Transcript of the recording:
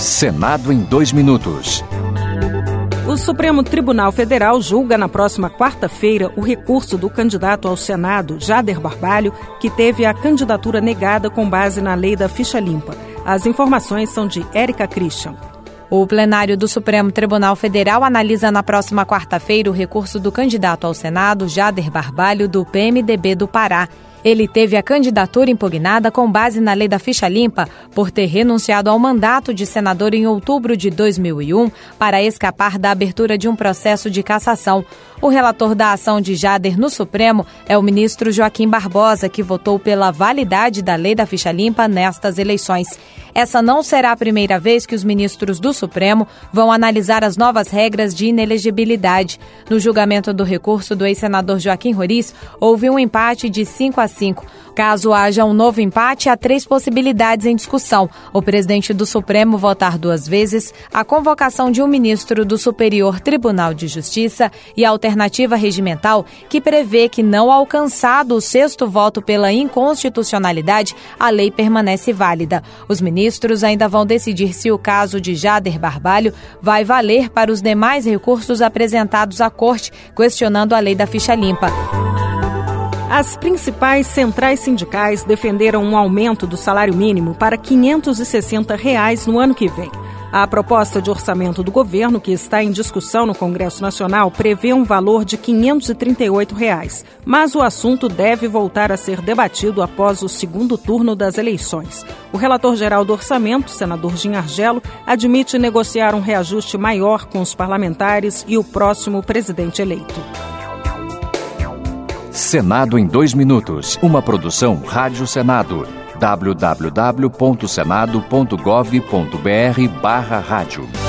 Senado em 2 minutos. O Supremo Tribunal Federal julga na próxima quarta-feira o recurso do candidato ao Senado, Jader Barbalho, que teve a candidatura negada com base na lei da ficha limpa. As informações são de Érica Christian. O plenário do Supremo Tribunal Federal analisa na próxima quarta-feira o recurso do candidato ao Senado, Jader Barbalho, do PMDB do Pará. Ele teve a candidatura impugnada com base na lei da ficha limpa por ter renunciado ao mandato de senador em outubro de 2001 para escapar da abertura de um processo de cassação. O relator da ação de Jader no Supremo é o ministro Joaquim Barbosa, que votou pela validade da lei da ficha limpa nestas eleições. Essa não será a primeira vez que os ministros do Supremo vão analisar as novas regras de inelegibilidade. No julgamento do recurso do ex-senador Joaquim Roriz, houve um empate de 5-5. Caso haja um novo empate, há 3 possibilidades em discussão. O presidente do Supremo votar 2 vezes, a convocação de um ministro do Superior Tribunal de Justiça e a alternativa regimental, que prevê que, não alcançado o 6º voto pela inconstitucionalidade, a lei permanece válida. Os ministros ainda vão decidir se o caso de Jader Barbalho vai valer para os demais recursos apresentados à Corte, questionando a lei da ficha limpa. As principais centrais sindicais defenderam um aumento do salário mínimo para R$ 560 no ano que vem. A proposta de orçamento do governo, que está em discussão no Congresso Nacional, prevê um valor de R$ 538, mas o assunto deve voltar a ser debatido após o 2º turno das eleições. O relator-geral do orçamento, senador Jim Argelo, admite negociar um reajuste maior com os parlamentares e o próximo presidente eleito. Senado em 2 minutos. Uma produção Rádio Senado. www.senado.gov.br/rádio